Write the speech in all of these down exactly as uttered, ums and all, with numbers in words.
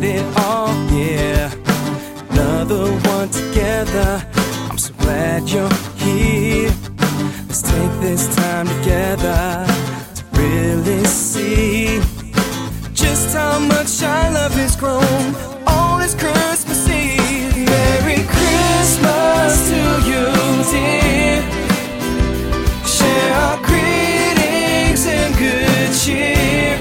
made it all, yeah. Another one together. I'm so glad you're here. Let's take this time together to really see just how much our love has grown on this Christmas Eve. Merry Christmas to you, dear. Share our greetings and good cheer.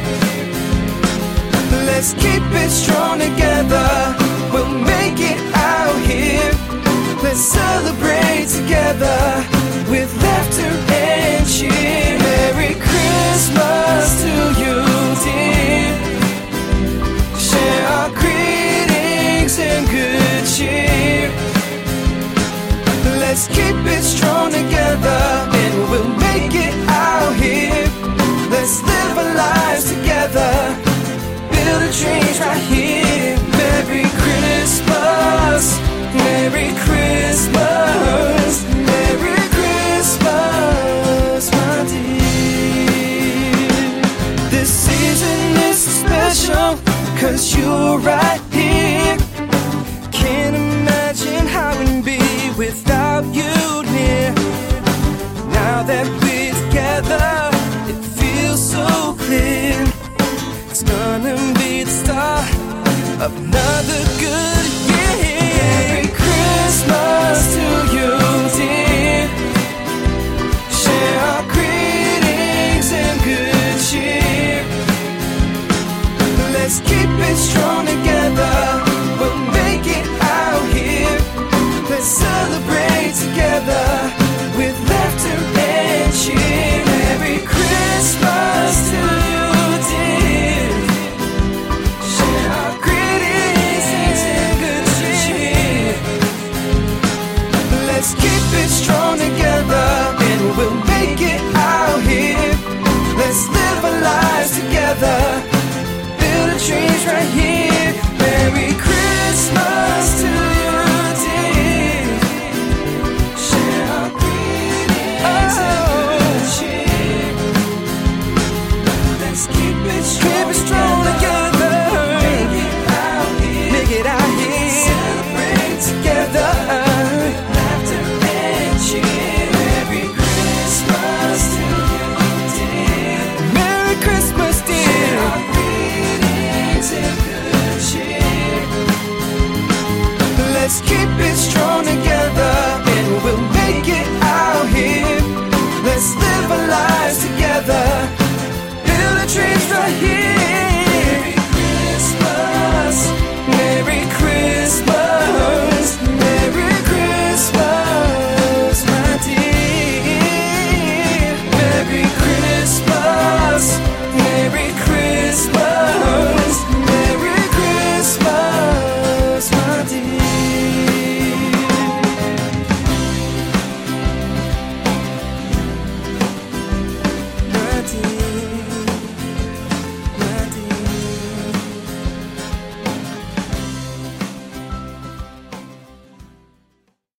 Let's keep it strong together. We'll make it out here. Let's celebrate together with laughter and cheer. Merry Christmas to you, dear. Share our greetings and good cheer. Let's keep it strong together, and we'll make it out here. Let's live our lives together, build a dream right here. Merry Christmas, Merry Christmas, Merry Christmas, my dear. This season is so special, 'cause you're right here. Can't imagine how it'd be without you near. Now that we're together, it feels so clear. It's gonna be the start of another good year. Merry Christmas to you, dear. Share our greetings and good cheer. Let's keep it strong together. We'll make it out here. Let's celebrate together with laughter and cheer. Merry Christmas to you, dear. Share our greetings and good cheer. Let's keep it strong together, and we'll make it out here. Let's live our lives together, build a dreams right here. Merry Christmas to you, dear. Share our greetings and good cheer. Let's keep it strong, keep it strong together. Make it out here, make it out here. Celebrate together, laughter and cheer. Merry Christmas to you, dear. Merry Christmas, dear. Share our greetings and good cheer. Let's keep it strong together, and we'll make it out here. Let's live our lives together, build a dreams right here.